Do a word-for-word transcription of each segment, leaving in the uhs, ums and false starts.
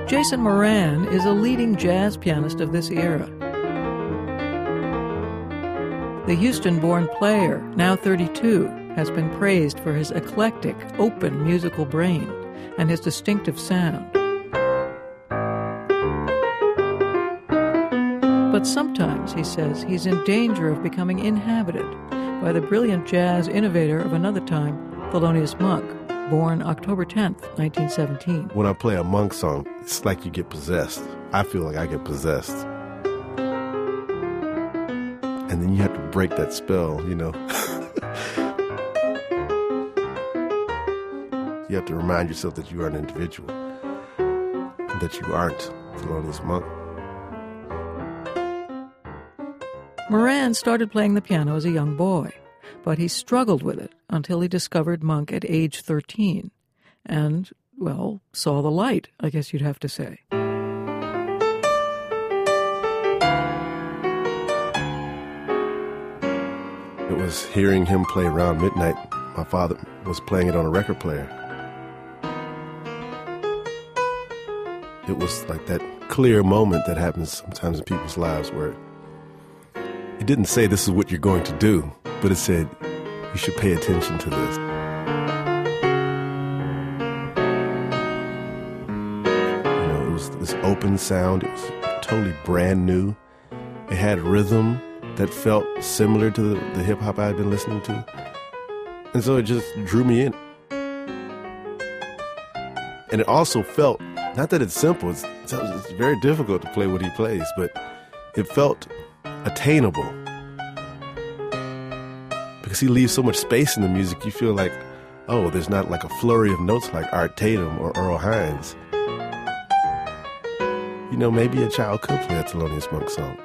Jason Moran is a leading jazz pianist of this era. The Houston-born player, now thirty-two, has been praised for his eclectic, open musical brain and his distinctive sound. But sometimes, he says, he's in danger of becoming inhabited by the brilliant jazz innovator of another time, Thelonious Monk, born October tenth, nineteen seventeen. When I play a Monk song, it's like you get possessed. I feel like I get possessed. And then you have to break that spell, you know. You have to remind yourself that you are an individual, and that you aren't Thelonious Monk. Moran started playing the piano as a young boy, but he struggled with it until he discovered Monk at age thirteen and, well, saw the light, I guess you'd have to say. It was hearing him play around midnight. My father was playing it on a record player. It was like that clear moment that happens sometimes in people's lives where it didn't say this is what you're going to do, but it said you should pay attention to this. You know, it was this open sound. It was totally brand new. It had rhythm that felt similar to the, the hip-hop I had been listening to. And so it just drew me in. And it also felt, not that it's simple, it's, it's very difficult to play what he plays, but it felt attainable. Because he leaves so much space in the music, you feel like, oh, there's not like a flurry of notes like Art Tatum or Earl Hines. You know, maybe a child could play a Thelonious Monk song.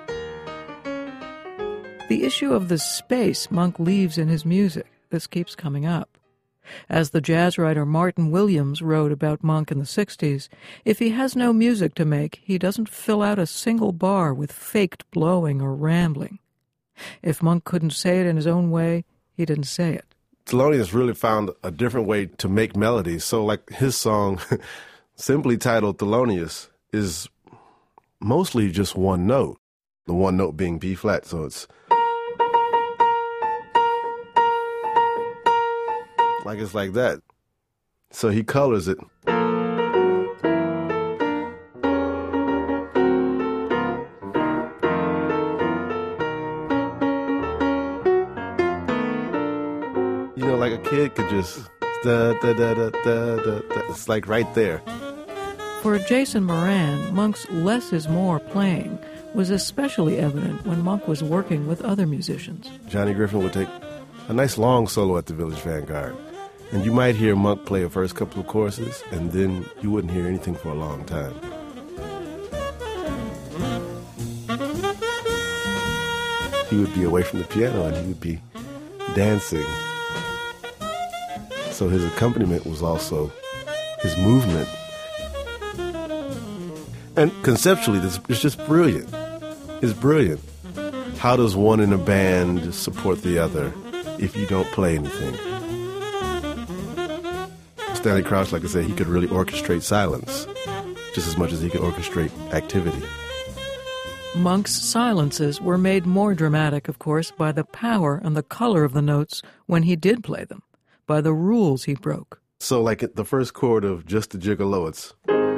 The issue of the space Monk leaves in his music, this keeps coming up. As the jazz writer Martin Williams wrote about Monk in the sixties, if he has no music to make, he doesn't fill out a single bar with faked blowing or rambling. If Monk couldn't say it in his own way, he didn't say it. Thelonious really found a different way to make melodies. So like his song, simply titled Thelonious, is mostly just one note, the one note being B flat, so it's like it's like that. So he colors it. You know, like a kid could just da da da da da da. It's like right there. For Jason Moran, Monk's less is more playing was especially evident when Monk was working with other musicians. Johnny Griffin would take a nice long solo at the Village Vanguard. And you might hear Monk play the first couple of choruses, and then you wouldn't hear anything for a long time. He would be away from the piano, and he would be dancing. So his accompaniment was also his movement. And conceptually, this is just brilliant. It's brilliant. How does one in a band support the other if you don't play anything? Stanley Crouch, like I said, he could really orchestrate silence just as much as he could orchestrate activity. Monk's silences were made more dramatic, of course, by the power and the color of the notes when he did play them, by the rules he broke. So like the first chord of Just a Gigolo, it's...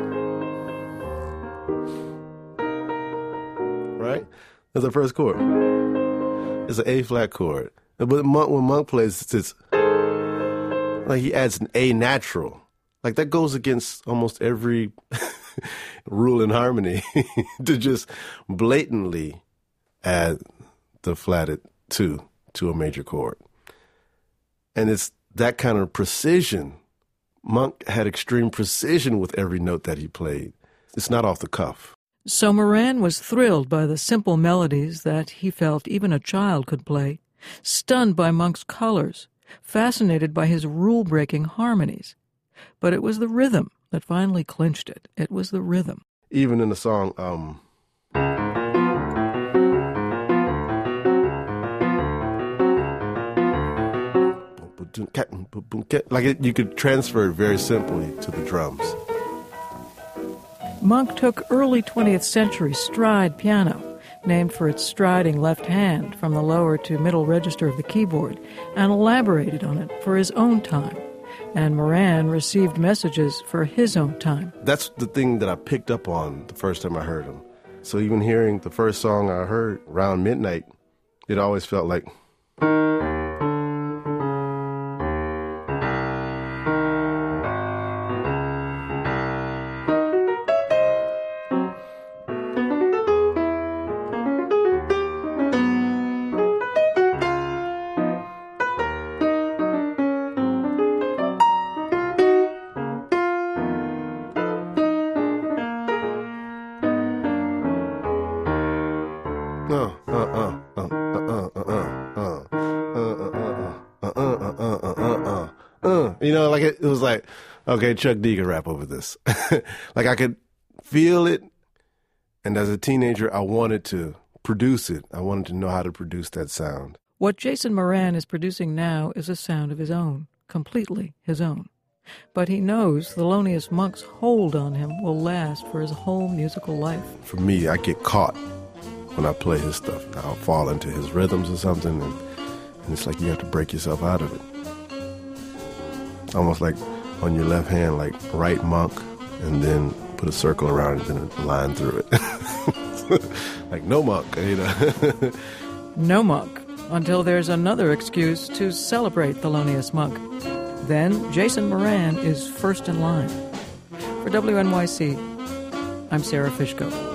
right? That's the first chord. It's an A-flat chord. But Monk, when Monk plays, it's... it's like he adds an A natural. Like that goes against almost every rule in harmony to just blatantly add the flatted two to a major chord. And it's that kind of precision. Monk had extreme precision with every note that he played. It's not off the cuff. So Moran was thrilled by the simple melodies that he felt even a child could play, stunned by Monk's colors, fascinated by his rule-breaking harmonies. But it was the rhythm that finally clinched it. It was the rhythm. Even in the song, um... like it, you could transfer it very simply to the drums. Monk took early twentieth century stride piano, named for its striding left hand from the lower to middle register of the keyboard, and elaborated on it for his own time. And Moran received messages for his own time. That's the thing that I picked up on the first time I heard him. So even hearing the first song I heard around midnight, it always felt like... You know, like it, it was like, okay, Chuck D could rap over this. Like I could feel it. And as a teenager, I wanted to produce it. I wanted to know how to produce that sound. What Jason Moran is producing now is a sound of his own, completely his own. But he knows Thelonious Monk's hold on him will last for his whole musical life. For me, I get caught when I play his stuff. I'll fall into his rhythms or something, and, and it's like you have to break yourself out of it. Almost like on your left hand, like write Monk, and then put a circle around it and a line through it. Like no Monk, you know. No Monk, until there's another excuse to celebrate Thelonious Monk. Then Jason Moran is first in line. For W N Y C, I'm Sarah Fishko.